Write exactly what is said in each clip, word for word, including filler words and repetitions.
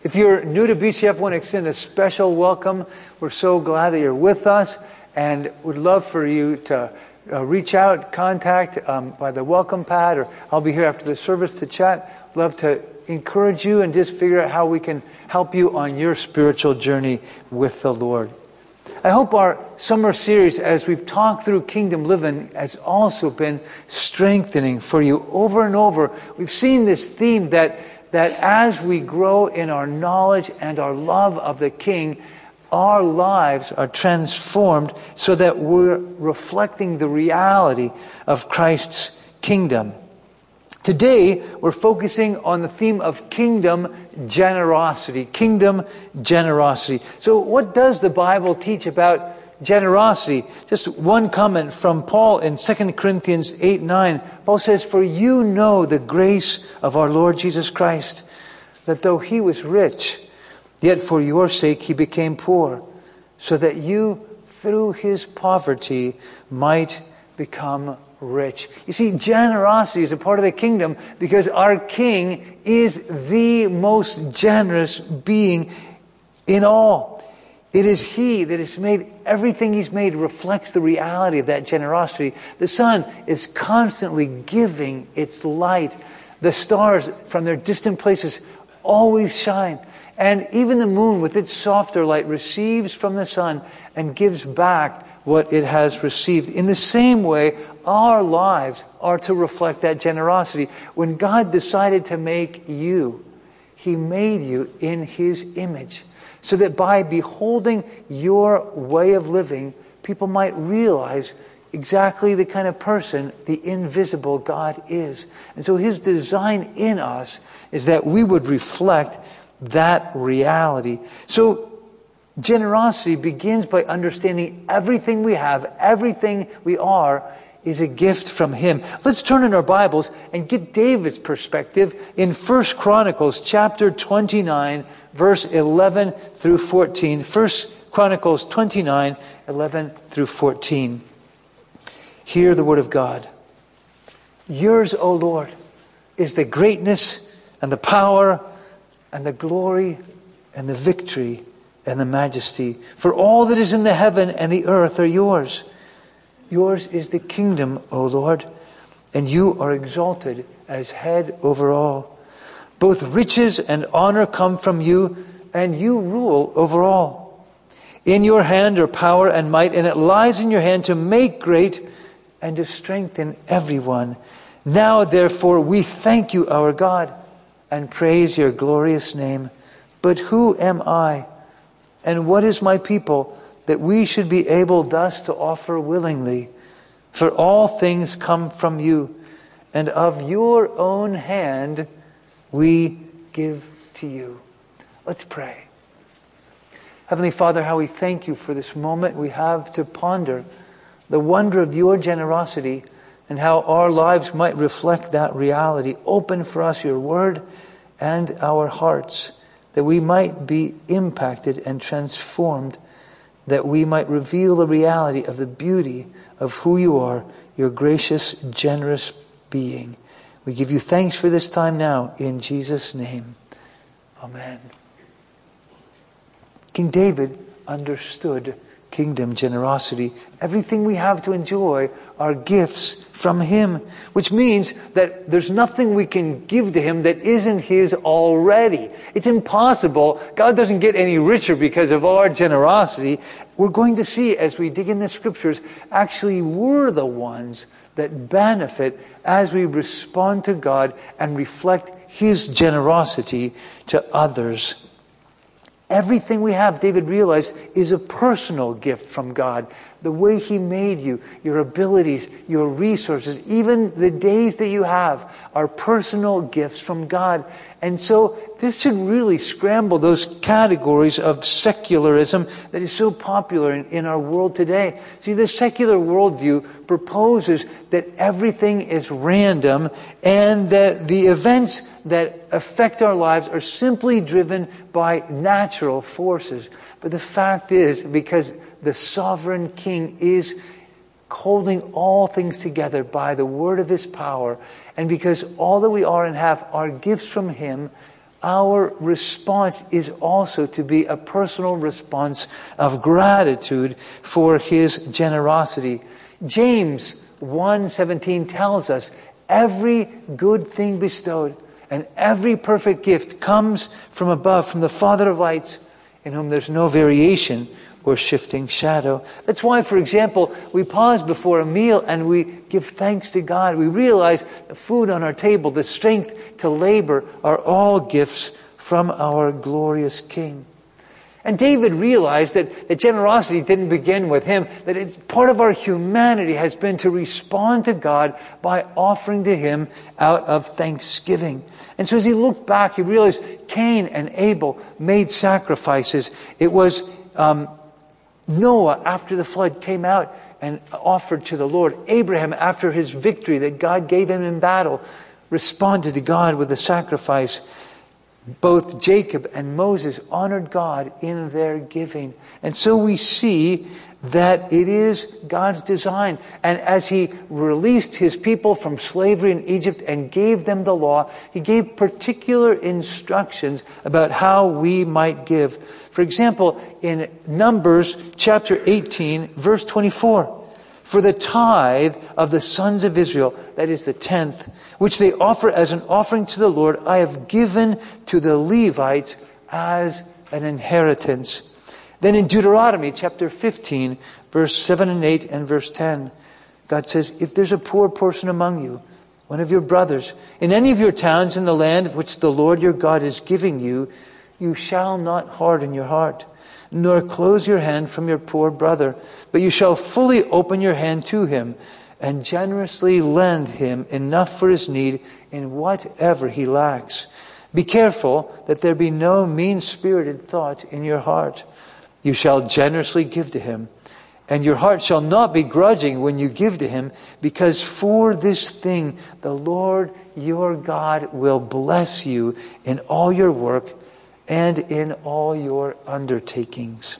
If you're new to B C F, I want to extend a special welcome. We're so glad that you're with us, and would love for you to uh, reach out, contact um, by the welcome pad, or I'll be here after the service to chat. Love to encourage you and just figure out how we can help you on your spiritual journey with the Lord. I hope our summer series, as we've talked through Kingdom Living, has also been strengthening for you over and over. We've seen this theme that, that as we grow in our knowledge and our love of the King, our lives are transformed so that we're reflecting the reality of Christ's kingdom. Today, we're focusing on the theme of kingdom generosity. Kingdom generosity. So what does the Bible teach about generosity? Just one comment from Paul in Second Corinthians eight nine. Paul says, "For you know the grace of our Lord Jesus Christ, that though he was rich, yet for your sake he became poor, so that you through his poverty might become rich." You see, generosity is a part of the kingdom because our King is the most generous being in all. It is He that has made everything He's made reflects the reality of that generosity. The sun is constantly giving its light. The stars from their distant places always shine. And even the moon with its softer light receives from the sun and gives back what it has received. In the same way, our lives are to reflect that generosity. When God decided to make you, He made you in His image, so that by beholding your way of living, people might realize exactly the kind of person the invisible God is. And so His design in us is that we would reflect that reality. So generosity begins by understanding everything we have, everything we are, is a gift from Him. Let's turn in our Bibles and get David's perspective in First Chronicles chapter twenty-nine, verse eleven through fourteen. First Chronicles twenty-nine, eleven through fourteen. Hear the word of God. "Yours, O Lord, is the greatness and the power and the glory and the victory and the majesty. For all that is in the heaven and the earth are yours. Yours is the kingdom, O Lord, and you are exalted as head over all. Both riches and honor come from you, and you rule over all. In your hand are power and might, and it lies in your hand to make great and to strengthen everyone. Now, therefore, we thank you, our God, and praise your glorious name. But who am I, and what is my people, that we should be able thus to offer willingly? For all things come from you, and of your own hand we give to you." Let's pray. Heavenly Father, how we thank you for this moment we have to ponder the wonder of your generosity and how our lives might reflect that reality. Open for us your word and our hearts, that we might be impacted and transformed, that we might reveal the reality of the beauty of who you are, your gracious, generous being. We give you thanks for this time now, in Jesus' name. Amen. King David understood kingdom generosity. Everything we have to enjoy are gifts from Him, which means that there's nothing we can give to Him that isn't His already. It's impossible. God doesn't get any richer because of our generosity. We're going to see as we dig in the scriptures, actually we're the ones that benefit as we respond to God and reflect His generosity to others. Everything we have, David realized, is a personal gift from God. The way He made you, your abilities, your resources, even the days that you have are personal gifts from God. And so this should really scramble those categories of secularism that is so popular in, in our world today. See, the secular worldview proposes that everything is random and that the events that affect our lives are simply driven by natural forces. But the fact is, because the sovereign King is holding all things together by the word of His power, and because all that we are and have are gifts from Him, our response is also to be a personal response of gratitude for his generosity. James one seventeen tells us, every good thing bestowed and every perfect gift comes from above, from the Father of lights, in whom there's no variation or shifting shadow. That's why, for example, we pause before a meal and we give thanks to God. We realize the food on our table, the strength to labor, are all gifts from our glorious King. And David realized that, that generosity didn't begin with him, that it's part of our humanity has been to respond to God by offering to him out of thanksgiving. And so as he looked back, he realized Cain and Abel made sacrifices. It was um, Noah, after the flood, came out and offered to the Lord. Abraham, after his victory that God gave him in battle, responded to God with a sacrifice. Both Jacob and Moses honored God in their giving. And so we see that it is God's design. And as he released his people from slavery in Egypt and gave them the law, he gave particular instructions about how we might give. For example, in Numbers chapter eighteen, verse twenty-four, for the tithe of the sons of Israel, that is the tenth, which they offer as an offering to the Lord, I have given to the Levites as an inheritance. Then in Deuteronomy chapter fifteen, verse seven and eight and verse ten, God says, if there's a poor person among you, one of your brothers, in any of your towns in the land which the Lord your God is giving you, you shall not harden your heart, nor close your hand from your poor brother, but you shall fully open your hand to him and generously lend him enough for his need in whatever he lacks. Be careful that there be no mean-spirited thought in your heart. You shall generously give to him, and your heart shall not be grudging when you give to him, because for this thing the Lord your God will bless you in all your work and in all your undertakings.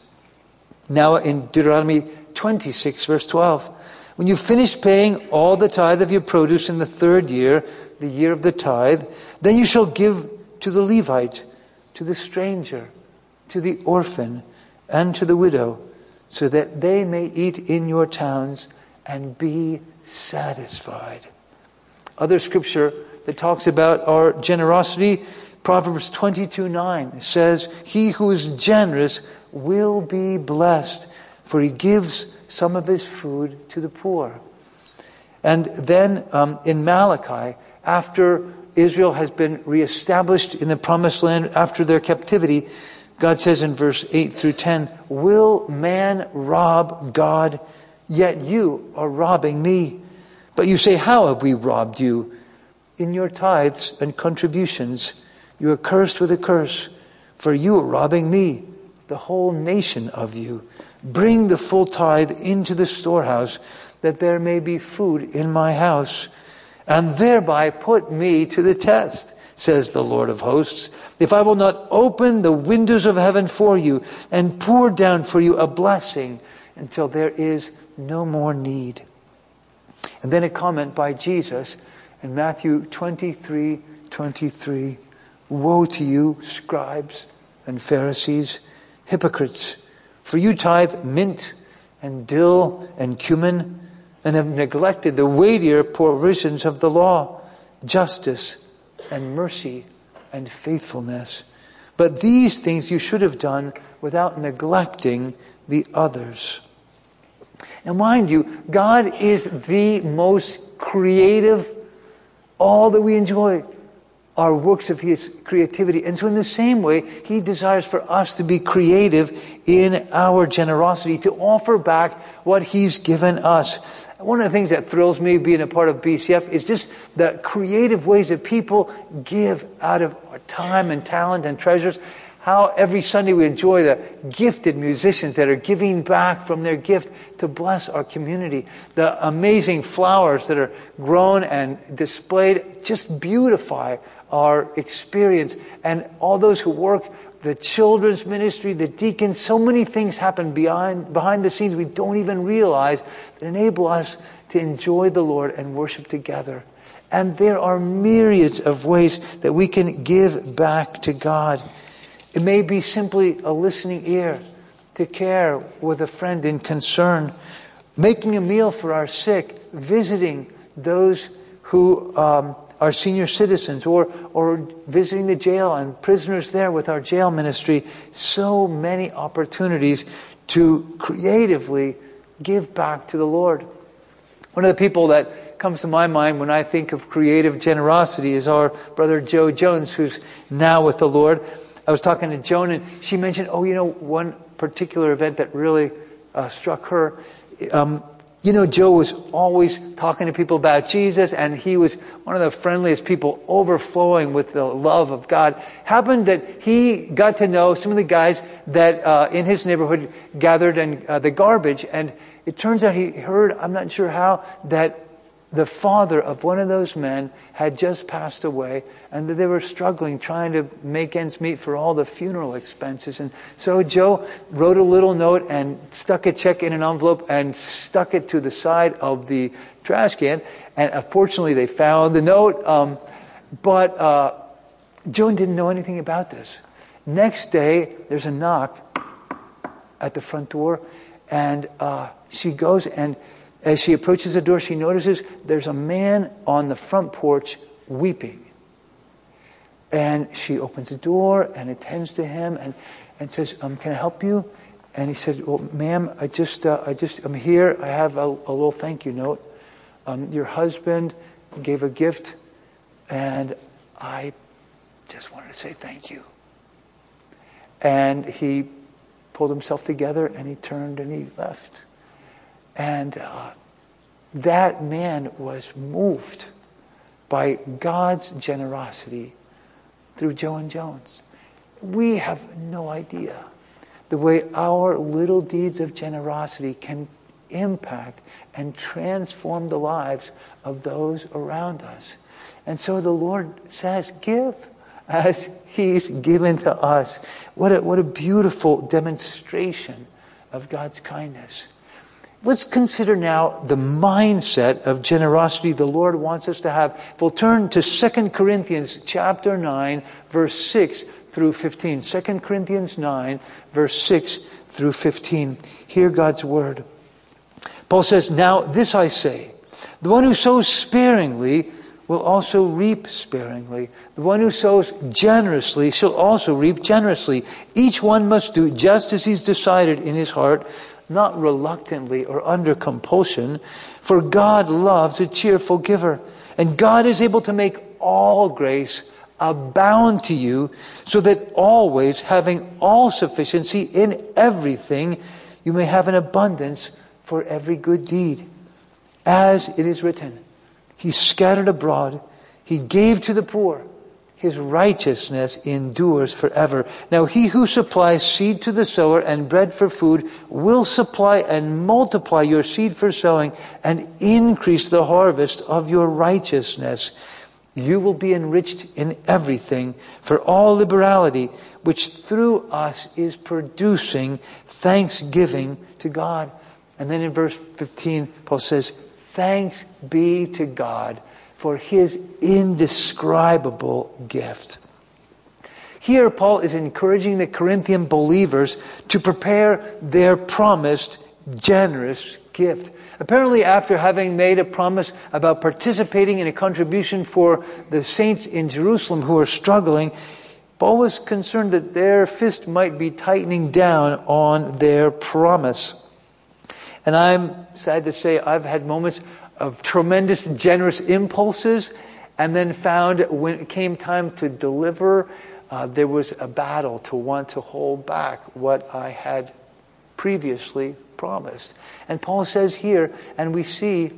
Now in Deuteronomy twenty-six, verse twelve, when you finish paying all the tithe of your produce in the third year, the year of the tithe, then you shall give to the Levite, to the stranger, to the orphan, and to the widow, so that they may eat in your towns and be satisfied. Other scripture that talks about our generosity, Proverbs twenty-two nine says, he who is generous will be blessed, for he gives some of his food to the poor. And then um, in Malachi, after Israel has been reestablished in the promised land after their captivity, God says in verse eight through ten, will man rob God? Yet you are robbing me. But you say, how have we robbed you? In your tithes and contributions, you are cursed with a curse, for you are robbing me, the whole nation of you. Bring the full tithe into the storehouse, that there may be food in my house, and thereby put me to the test, says the Lord of hosts, if I will not open the windows of heaven for you and pour down for you a blessing until there is no more need. And then a comment by Jesus in Matthew twenty-three twenty-three. Woe to you, scribes and Pharisees, hypocrites, for you tithe mint and dill and cumin, and have neglected the weightier provisions of the law, justice and mercy and faithfulness. But these things you should have done without neglecting the others. Now mind you, God is the most creative. All that we enjoy are works of his creativity. And so in the same way, he desires for us to be creative in our generosity, to offer back what he's given us. One of the things that thrills me being a part of B C F is just the creative ways that people give out of time and talent and treasures. How every Sunday we enjoy the gifted musicians that are giving back from their gift to bless our community. The amazing flowers that are grown and displayed just beautify our experience. And all those who work, the children's ministry, the deacons, so many things happen behind, behind the scenes we don't even realize that enable us to enjoy the Lord and worship together. And there are myriads of ways that we can give back to God. It may be simply a listening ear to care with a friend in concern, making a meal for our sick, visiting those who um, are senior citizens, or or visiting the jail and prisoners there with our jail ministry. So many opportunities to creatively give back to the Lord. One of the people that comes to my mind when I think of creative generosity is our brother Joe Jones, who's now with the Lord. I was talking to Joan, and she mentioned, oh, you know, one particular event that really uh, struck her. Um, you know, Joe was always talking to people about Jesus, and he was one of the friendliest people, overflowing with the love of God. Happened that he got to know some of the guys that uh, in his neighborhood gathered in uh, the garbage, and it turns out he heard, I'm not sure how, that the father of one of those men had just passed away, and that they were struggling, trying to make ends meet for all the funeral expenses. And so Joe wrote a little note and stuck a check in an envelope and stuck it to the side of the trash can. And unfortunately, they found the note. Um, but uh, Joan didn't know anything about this. Next day, there's a knock at the front door, and uh, she goes, and as she approaches the door, she notices there's a man on the front porch weeping. And she opens the door and attends to him and, and says, um, can I help you? And he said, well, ma'am, I just, uh, I just, I'm here. I have a, a little thank you note. Um, your husband gave a gift, and I just wanted to say thank you. And he pulled himself together, and he turned and he left. And uh, that man was moved by God's generosity through Joan Jones. We have no idea the way our little deeds of generosity can impact and transform the lives of those around us. And so the Lord says, give as He's given to us. What a, what a beautiful demonstration of God's kindness. Let's consider now the mindset of generosity the Lord wants us to have. We'll turn to Second Corinthians chapter nine, verse six through fifteen. Second Corinthians nine, verse six through fifteen. Hear God's word. Paul says, now this I say, the one who sows sparingly will also reap sparingly. The one who sows generously shall also reap generously. Each one must do just as he's decided in his heart, not reluctantly or under compulsion, for God loves a cheerful giver. And God is able to make all grace abound to you, so that always, having all sufficiency in everything, you may have an abundance for every good deed. As it is written, He scattered abroad, He gave to the poor. His righteousness endures forever. Now He who supplies seed to the sower and bread for food will supply and multiply your seed for sowing and increase the harvest of your righteousness. You will be enriched in everything for all liberality, which through us is producing thanksgiving to God. And then in verse fifteen, Paul says, thanks be to God for His indescribable gift. Here, Paul is encouraging the Corinthian believers to prepare their promised generous gift. Apparently, after having made a promise about participating in a contribution for the saints in Jerusalem who are struggling, Paul was concerned that their fist might be tightening down on their promise. And I'm sad to say I've had moments of tremendous generous impulses, and then found when it came time to deliver, uh, there was a battle to want to hold back what I had previously promised. And Paul says here, and we see,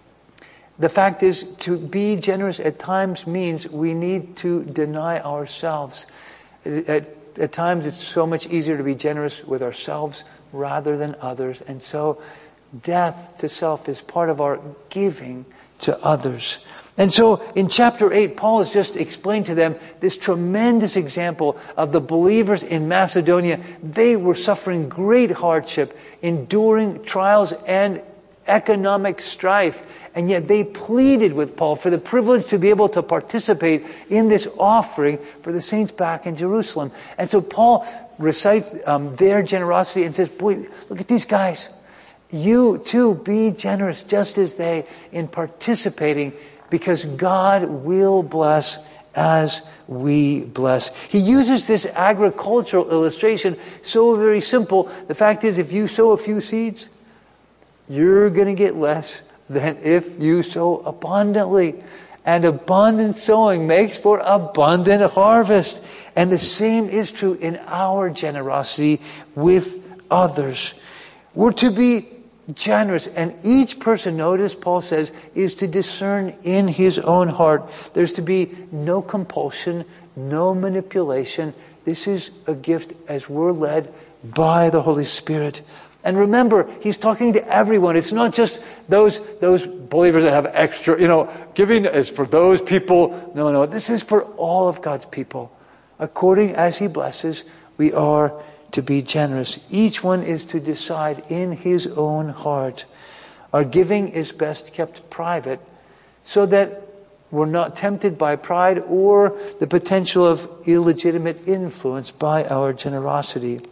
the fact is, to be generous at times means we need to deny ourselves. At, at times it's so much easier to be generous with ourselves rather than others. And so death to self is part of our giving to others. And so in chapter eight, Paul has just explained to them this tremendous example of the believers in Macedonia. They were suffering great hardship, enduring trials and economic strife. And yet they pleaded with Paul for the privilege to be able to participate in this offering for the saints back in Jerusalem. And so Paul recites um, their generosity and says, boy, look at these guys. You too be generous just as they in participating, because God will bless as we bless. He uses this agricultural illustration so very simple. The fact is, if you sow a few seeds, you're going to get less than if you sow abundantly. And abundant sowing makes for abundant harvest. And the same is true in our generosity with others. We're to be generous. And each person, notice Paul says, is to discern in his own heart. There's to be no compulsion, no manipulation. This is a gift as we're led by the Holy Spirit. And remember, he's talking to everyone. It's not just those those believers that have extra, you know, giving is for those people. No, no, this is for all of God's people. According as he blesses, we are to be generous. Each one is to decide in his own heart. Our giving is best kept private so that we're not tempted by pride or the potential of illegitimate influence by our generosity.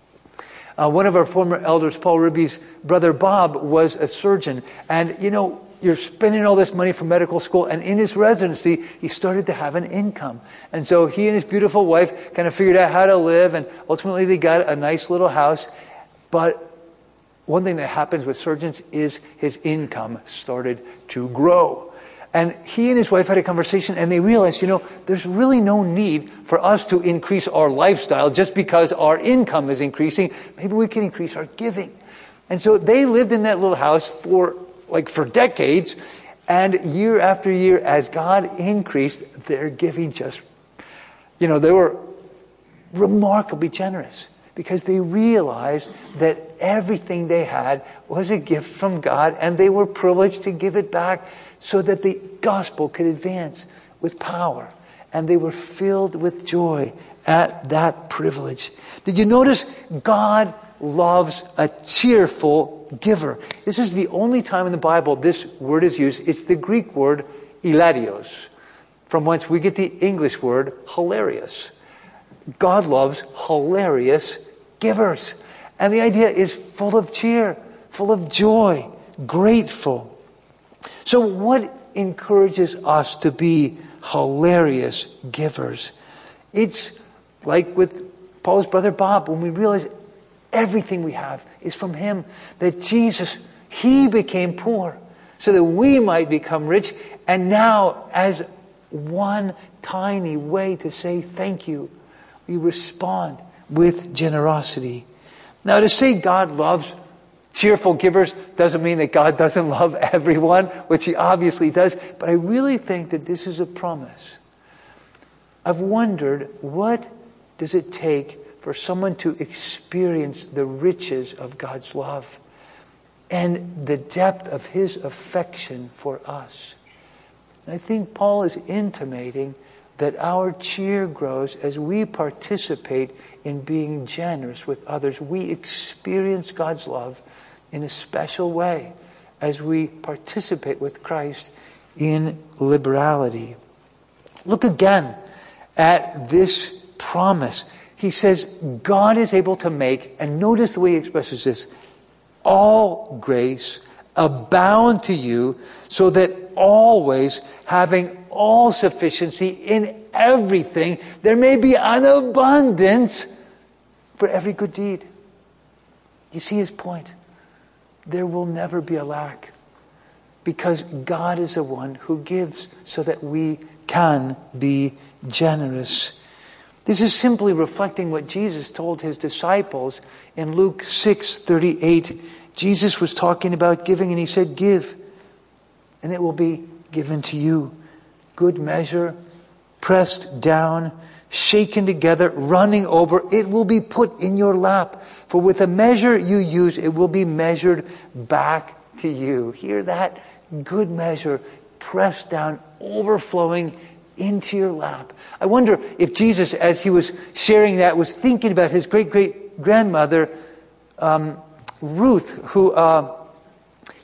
Uh, one of our former elders, Paul Ribby's brother Bob, was a surgeon. And, you know, you're spending all this money for medical school, and in his residency, he started to have an income. And so he and his beautiful wife kind of figured out how to live, and ultimately they got a nice little house. But one thing that happens with surgeons is his income started to grow. And he and his wife had a conversation, and they realized, you know, there's really no need for us to increase our lifestyle just because our income is increasing. Maybe we can increase our giving. And so they lived in that little house for like for decades, and year after year, as God increased, their giving just, you know, they were remarkably generous because they realized that everything they had was a gift from God, and they were privileged to give it back so that the gospel could advance with power. And they were filled with joy at that privilege. Did you notice God loves a cheerful giver? This is the only time in the Bible this word is used. It's the Greek word hilarios, from whence we get the English word hilarious. God loves hilarious givers. And the idea is full of cheer, full of joy, grateful. So what encourages us to be hilarious givers? It's like with Paul's brother Bob, when we realize everything we have is from him. That Jesus, he became poor so that we might become rich. And now, as one tiny way to say thank you, we respond with generosity. Now, to say God loves cheerful givers doesn't mean that God doesn't love everyone, which he obviously does. But I really think that this is a promise. I've wondered, what does it take for someone to experience the riches of God's love and the depth of his affection for us? And I think Paul is intimating that our cheer grows as we participate in being generous with others. We experience God's love in a special way as we participate with Christ in liberality. Look again at this promise. He says, God is able to make, and notice the way he expresses this, all grace abound to you, so that always, having all sufficiency in everything, there may be an abundance for every good deed. You see his point? There will never be a lack, because God is the one who gives so that we can be generous. This is simply reflecting what Jesus told his disciples in Luke six thirty-eight. Jesus was talking about giving, and he said, give, and it will be given to you. Good measure, pressed down, shaken together, running over, it will be put in your lap. For with the measure you use, it will be measured back to you. Hear that? Good measure, pressed down, overflowing into your lap. I wonder if Jesus, as he was sharing that, was thinking about his great-great-grandmother, um, Ruth, who, uh,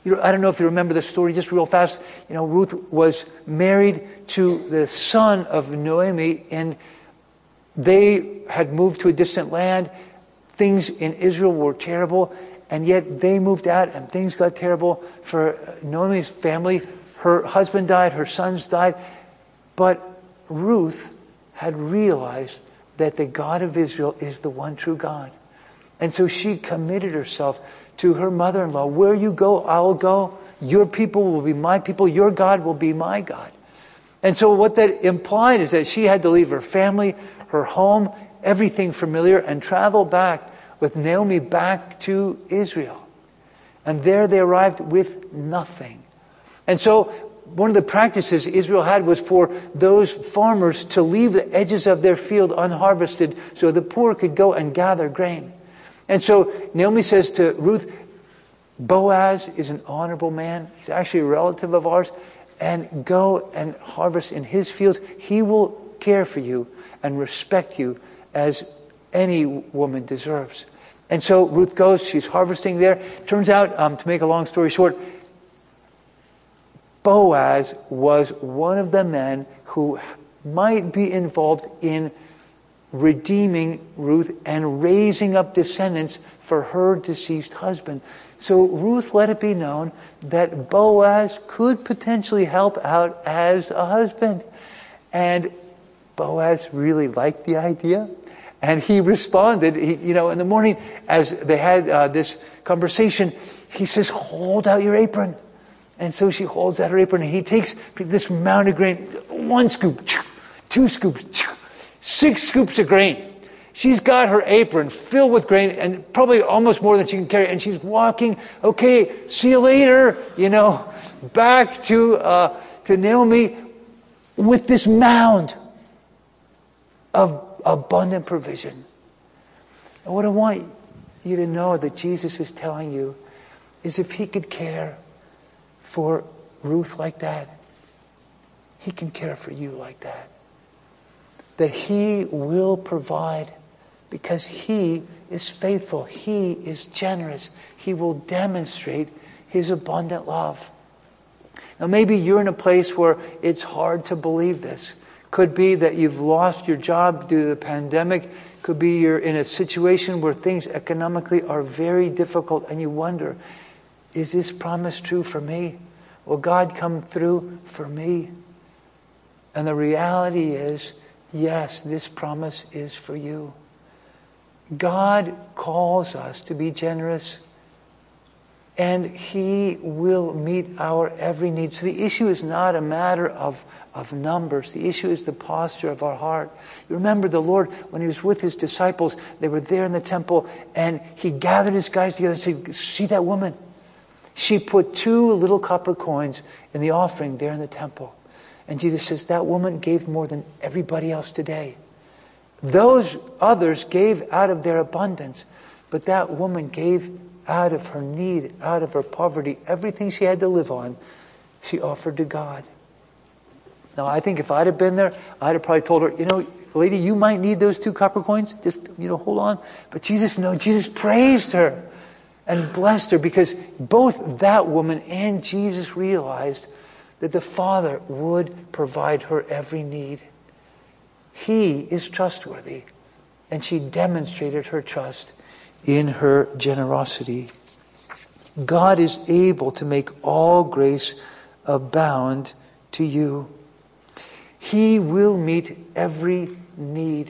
You know, I don't know if you remember the story just real fast. You know, Ruth was married to the son of Naomi, and they had moved to a distant land. Things in Israel were terrible, and yet they moved out and things got terrible for Naomi's family. Her husband died, her sons died, but Ruth had realized that the God of Israel is the one true God. And so she committed herself to her mother-in-law. Where you go, I'll go. Your people will be my people. Your God will be my God. And so what that implied is that she had to leave her family, her home, everything familiar, and travel back with Naomi back to Israel. And there they arrived with nothing. And so one of the practices Israel had was for those farmers to leave the edges of their field unharvested so the poor could go and gather grain. And so Naomi says to Ruth, Boaz is an honorable man. He's actually a relative of ours. And go and harvest in his fields. He will care for you and respect you as any woman deserves. And so Ruth goes. She's harvesting there. Turns out, um, to make a long story short, Boaz was one of the men who might be involved in redeeming Ruth and raising up descendants for her deceased husband. So Ruth let it be known that Boaz could potentially help out as a husband. And Boaz really liked the idea. And he responded, he, you know, in the morning as they had uh, this conversation, he says, hold out your apron. And so she holds out her apron and he takes this mound of grain, one scoop, two scoops, six scoops of grain. She's got her apron filled with grain and probably almost more than she can carry. And she's walking, okay, see you later, you know, back to uh, to Naomi with this mound of abundant provision. And what I want you to know that Jesus is telling you is if he could care for Ruth like that, he can care for you like that. That he will provide because he is faithful. He is generous. He will demonstrate his abundant love. Now maybe you're in a place where it's hard to believe this. Could be that you've lost your job due to the pandemic. Could be you're in a situation where things economically are very difficult and you wonder, is this promise true for me? Will God come through for me? And the reality is, yes, this promise is for you. God calls us to be generous, and he will meet our every need. So the issue is not a matter of, of numbers. The issue is the posture of our heart. You remember the Lord, when he was with his disciples, they were there in the temple, and he gathered his guys together and said, see that woman? She put two little copper coins in the offering there in the temple. And Jesus says, that woman gave more than everybody else today. Those others gave out of their abundance, but that woman gave out of her need, out of her poverty, everything she had to live on, she offered to God. Now, I think if I'd have been there, I'd have probably told her, you know, lady, you might need those two copper coins. Just, you know, hold on. But Jesus, no, Jesus praised her and blessed her because both that woman and Jesus realized that the Father would provide her every need. He is trustworthy, and she demonstrated her trust in her generosity. God is able to make all grace abound to you. He will meet every need.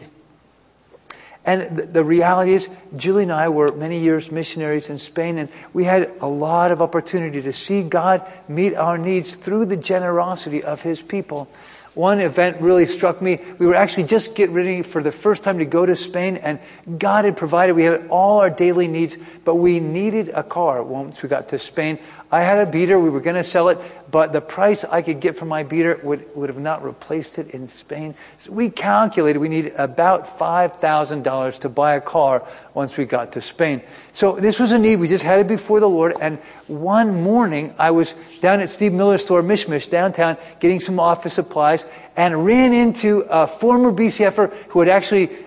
And the reality is, Julie and I were many years missionaries in Spain, and we had a lot of opportunity to see God meet our needs through the generosity of his people. One event really struck me. We were actually just getting ready for the first time to go to Spain, and God had provided. We had all our daily needs, but we needed a car once we got to Spain. I had a beater. We were going to sell it, but the price I could get for my beater would, would have not replaced it in Spain. So we calculated we needed about five thousand dollars to buy a car once we got to Spain. So this was a need. We just had it before the Lord. And one morning, I was down at Steve Miller's store, Mishmish, downtown, getting some office supplies, and ran into a former B C F er who had actually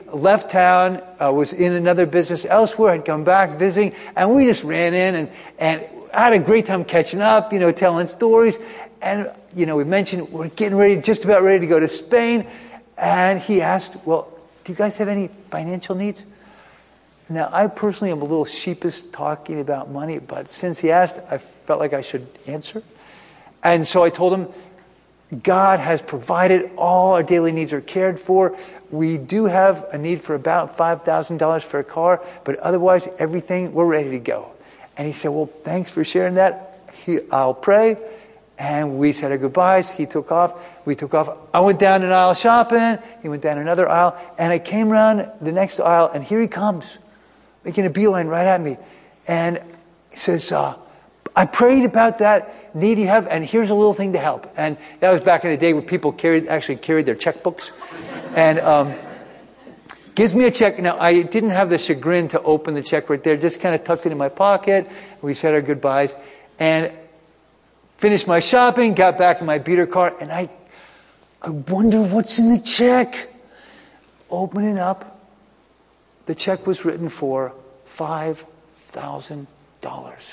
left town, uh, was in another business elsewhere, had come back visiting, and we just ran in and, and had a great time catching up, you know, telling stories. And, you know, we mentioned we're getting ready, just about ready to go to Spain. And he asked, well, do you guys have any financial needs? Now, I personally am a little sheepish talking about money, but since he asked, I felt like I should answer. And so I told him, God has provided, all our daily needs are cared for. We do have a need for about five thousand dollars for a car, but otherwise everything, we're ready to go. And he said, well, thanks for sharing that. He, I'll pray. And we said our goodbyes. He took off. We took off. I went down an aisle shopping. He went down another aisle. And I came around the next aisle, and here he comes, making a beeline right at me. And he says, uh, I prayed about that need you have, and here's a little thing to help. And that was back in the day where people carried actually carried their checkbooks. And um, gives me a check. Now, I didn't have the chagrin to open the check right there. Just kind of tucked it in my pocket. We said our goodbyes. And finished my shopping, got back in my beater car, and I, I wonder what's in the check. Opening up, the check was written for five thousand dollars.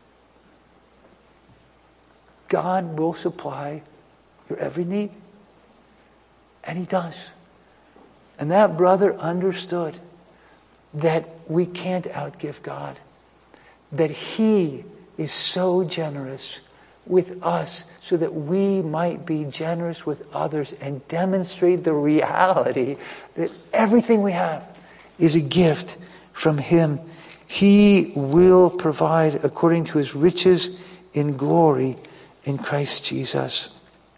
God will supply your every need. And He does. And that brother understood that we can't outgive God. That He is so generous with us so that we might be generous with others and demonstrate the reality that everything we have is a gift from Him. He will provide according to His riches in glory in Christ Jesus.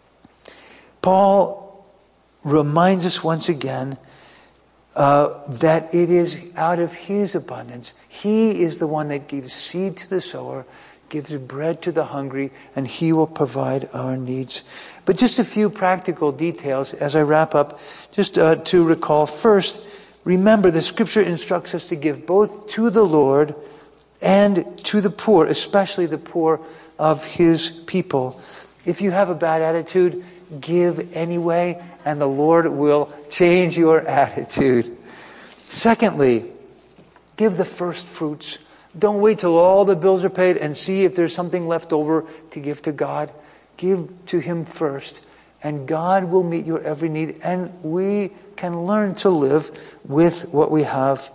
Paul reminds us once again uh, that it is out of His abundance. He is the one that gives seed to the sower, gives bread to the hungry, and He will provide our needs. But just a few practical details as I wrap up, just uh, to recall. First, remember the Scripture instructs us to give both to the Lord and to the poor, especially the poor of His people. If you have a bad attitude, give anyway, and the Lord will change your attitude. Secondly, give the first fruits. Don't wait till all the bills are paid and see if there's something left over to give to God. Give to Him first, and God will meet your every need, and we can learn to live with what we have.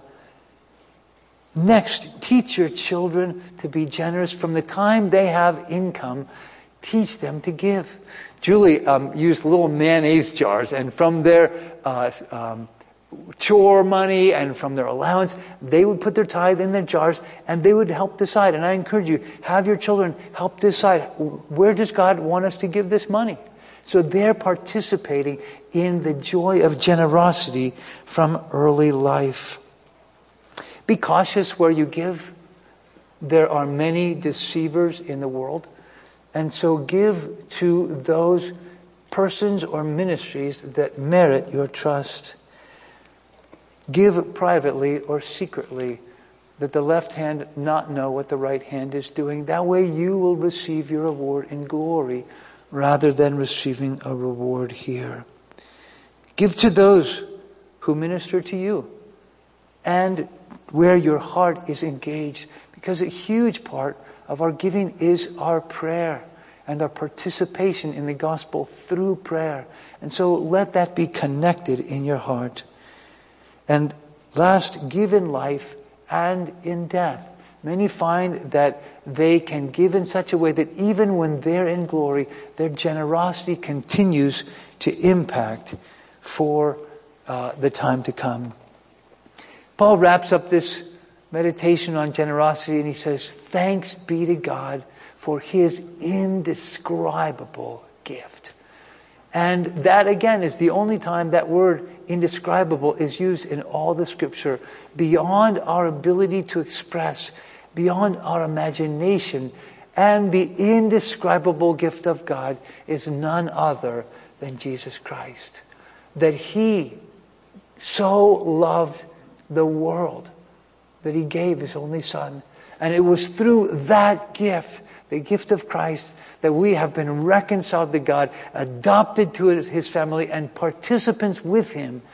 Next, teach your children to be generous. From the time they have income, teach them to give. Julie um, used little mayonnaise jars, and from their uh, um, chore money and from their allowance, they would put their tithe in their jars, and they would help decide. And I encourage you, have your children help decide, where does God want us to give this money? So they're participating in the joy of generosity from early life. Be cautious where you give. There are many deceivers in the world. And so give to those persons or ministries that merit your trust. Give privately or secretly, that the left hand not know what the right hand is doing. That way you will receive your reward in glory rather than receiving a reward here. Give to those who minister to you and where your heart is engaged, because a huge part of our giving is our prayer and our participation in the gospel through prayer. And so let that be connected in your heart. And last, give in life and in death. Many find that they can give in such a way that even when they're in glory, their generosity continues to impact for uh, the time to come. Paul wraps up this meditation on generosity and he says, thanks be to God for His indescribable gift. And that, again, is the only time that word indescribable is used in all the Scripture. Beyond our ability to express, beyond our imagination, and the indescribable gift of God is none other than Jesus Christ. That He so loved the world that He gave His only Son. And it was through that gift, the gift of Christ, that we have been reconciled to God, adopted to His family, and participants with Him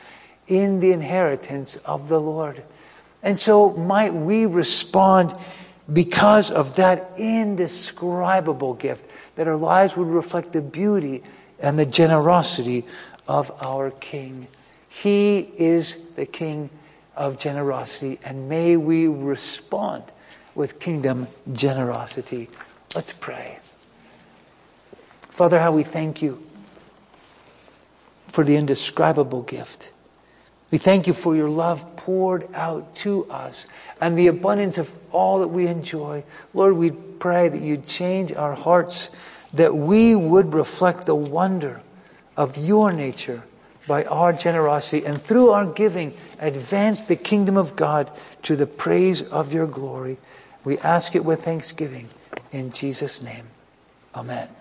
in the inheritance of the Lord. And so might we respond because of that indescribable gift, that our lives would reflect the beauty and the generosity of our King. He is the King of generosity, and may we respond with kingdom generosity. Let's pray. Father, how we thank you for the indescribable gift. We thank you for your love poured out to us and the abundance of all that we enjoy. Lord, we pray that you'd change our hearts, that we would reflect the wonder of your nature by our generosity, and through our giving, advance the kingdom of God to the praise of your glory. We ask it with thanksgiving in Jesus' name. Amen.